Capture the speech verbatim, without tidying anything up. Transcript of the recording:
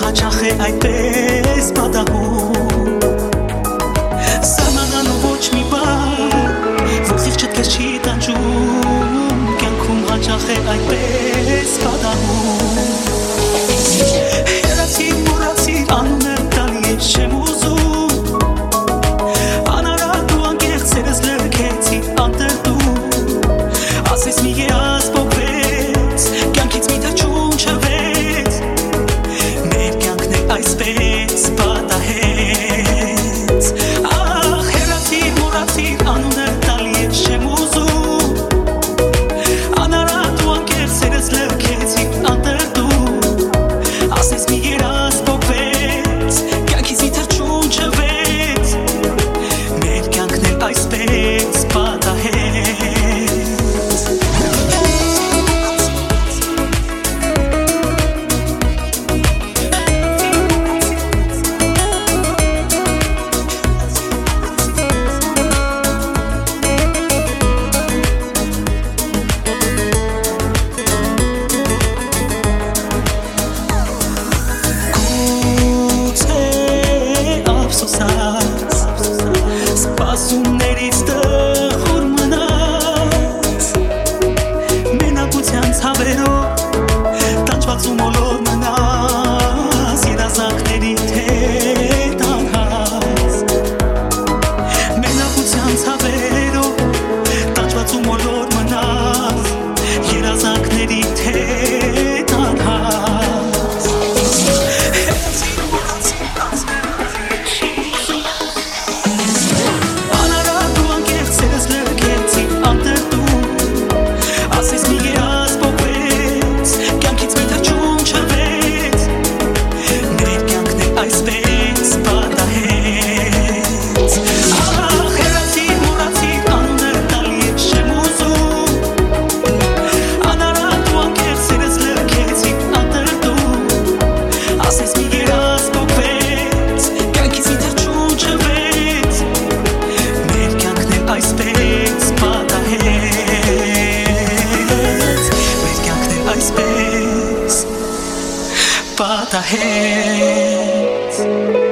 հաճախ է այդպես պատահում Սահմանանու ոչ մի բան Որ խիղճդ կես չի տանջում Կյանքում հաճախ է այդպես պատահում Հեռացիր, մոռացիր, անունը տալի ես չեմ ուզում Անարատ ու անկեղծերս լրքեցի անտրտում Ասես մի երազ փոխվեց Կյանքից մի թաչուն չվեց Մեր կյանքն է այսպես պատահեց Ախ, հեռացիր, մոռացիր, անունը տալի ես չեմ ուզում Անարատ ու անկեղծերս լրքեցի անտրտում Ասես մի երազ փոխվեց Կյանքից մի թաչուն չվեց Մեր կյանքն է այսպես պատահեց Սպասումներից տխուր մնաց Մենակության ցավերով Տանջված ու մոլոր մնաց Երազանքների հետ անհաց Մենակության ցավերով Տանջված ու մոլոր մնաց Երազանքների հետ անհաց Պատահեց